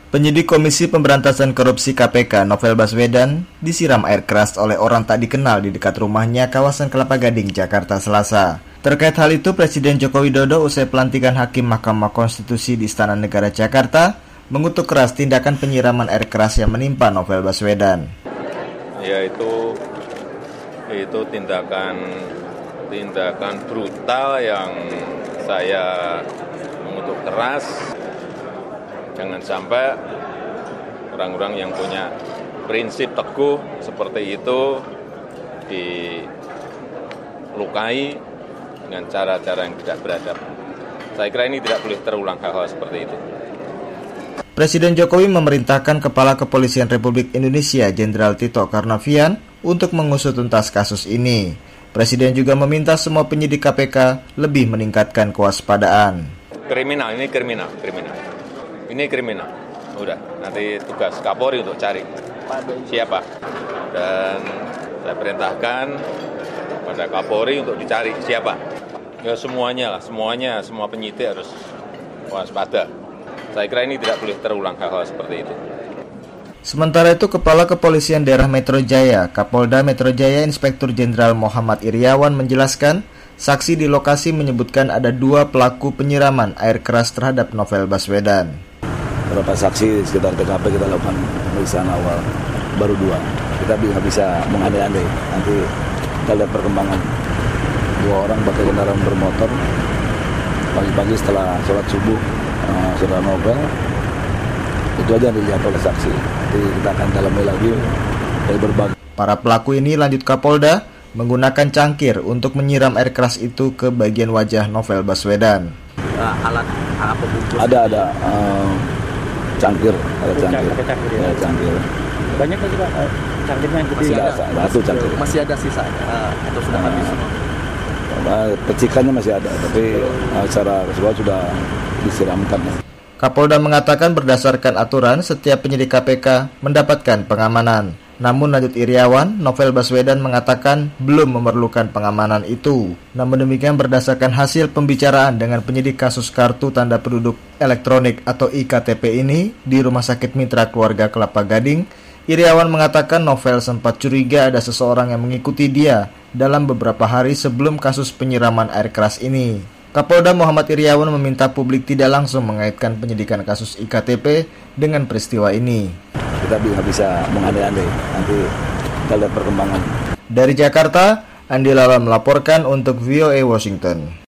Penyidik Komisi Pemberantasan Korupsi KPK Novel Baswedan disiram air keras oleh orang tak dikenal di dekat rumahnya kawasan Kelapa Gading, Jakarta Selasa. Terkait hal itu, Presiden Joko Widodo usai pelantikan Hakim Mahkamah Konstitusi di Istana Negara Jakarta mengutuk keras tindakan penyiraman air keras yang menimpa Novel Baswedan. Yaitu tindakan brutal yang saya mengutuk keras. Jangan sampai orang-orang yang punya prinsip teguh seperti itu dilukai dengan cara-cara yang tidak beradab. Saya kira ini tidak boleh terulang hal-hal seperti itu. Presiden Jokowi memerintahkan Kepala Kepolisian Republik Indonesia Jenderal Tito Karnavian untuk mengusut tuntas kasus ini. Presiden juga meminta semua penyidik KPK lebih meningkatkan kewaspadaan. Ini kriminal. Udah, nanti tugas Kapolri untuk cari siapa. Dan saya perintahkan pada Kapolri untuk dicari siapa. Ya semua penyidik harus waspada. Saya kira ini tidak boleh terulang hal-hal seperti itu. Sementara itu, Kepala Kepolisian Daerah Metro Jaya, Kapolda Metro Jaya Inspektur Jenderal Muhammad Iriawan menjelaskan, saksi di lokasi menyebutkan ada 2 pelaku penyiraman air keras terhadap Novel Baswedan. Beberapa saksi sekitar TKP kita lakukan pemeriksaan awal, baru 2. Kita bisa mengandai-andai, nanti kita lihat perkembangan. 2 orang pakai kendaraan bermotor, pagi-pagi setelah sholat subuh, saudara Novel, itu aja dilihat oleh saksi. Nanti kita akan dalami lagi dari berbagai. Para pelaku ini, lanjut Kapolda, menggunakan cangkir untuk menyiram air keras itu ke bagian wajah Novel Baswedan. Alat pembungkus ada cangkir. Ya, cangkir. Banyak lagi Pak cangkirnya yang masih ada satu cangkir. Masih ada sisa atau sudah habis semua? Pecikannya masih ada, tapi secara keseluruhan sudah disiramkan. Kapolda mengatakan berdasarkan aturan setiap penyidik KPK mendapatkan pengamanan. Namun lanjut Iriawan, Novel Baswedan mengatakan belum memerlukan pengamanan itu. Namun demikian berdasarkan hasil pembicaraan dengan penyidik kasus kartu tanda penduduk elektronik atau IKTP ini di Rumah Sakit Mitra Keluarga Kelapa Gading, Iriawan mengatakan Novel sempat curiga ada seseorang yang mengikuti dia dalam beberapa hari sebelum kasus penyiraman air keras ini. Kapolda Muhammad Iriawan meminta publik tidak langsung mengaitkan penyidikan kasus IKTP dengan peristiwa ini. Kita bisa mengandai-andai, nanti kita lihat perkembangan. Dari Jakarta, Andi Lala melaporkan untuk VOA Washington.